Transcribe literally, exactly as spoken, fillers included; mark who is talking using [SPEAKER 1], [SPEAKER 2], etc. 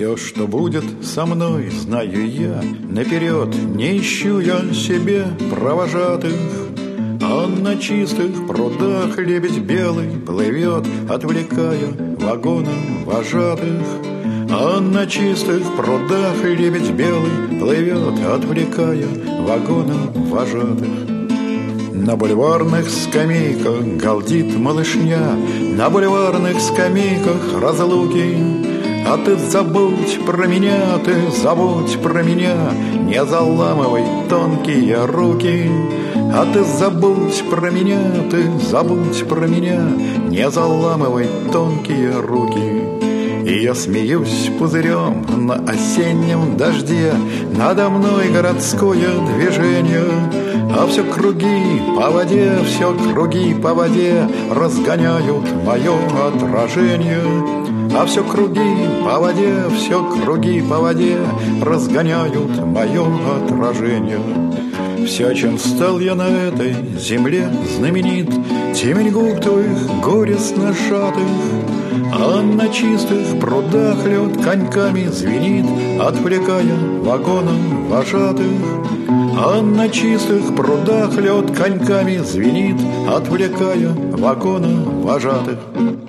[SPEAKER 1] Все, что будет со мной, знаю я наперед. Не ищу я себе провожатых, а на чистых прудах лебедь белый плывет, отвлекая вагоном вожатых. А на чистых прудах лебедь белый плывет, отвлекая вагоном вожатых. На бульварных скамейках галдит малышня, на бульварных скамейках разлуки. А ты забудь про меня, ты забудь про меня, не заламывай тонкие руки. А ты забудь про меня, ты забудь про меня, не заламывай тонкие руки. И я смеюсь пузырем на осеннем дожде, надо мной городское движение. А все круги по воде, все круги по воде разгоняют мое отражение. А все круги по воде, все круги по воде разгоняют мое отражение. Все, чем стал я на этой земле знаменит, темень губ твоих горестно сжатых. А на чистых прудах лед коньками звенит, отвлекая вагоном вожатых. А на чистых прудах лед коньками звенит, отвлекая вагоном вожатых.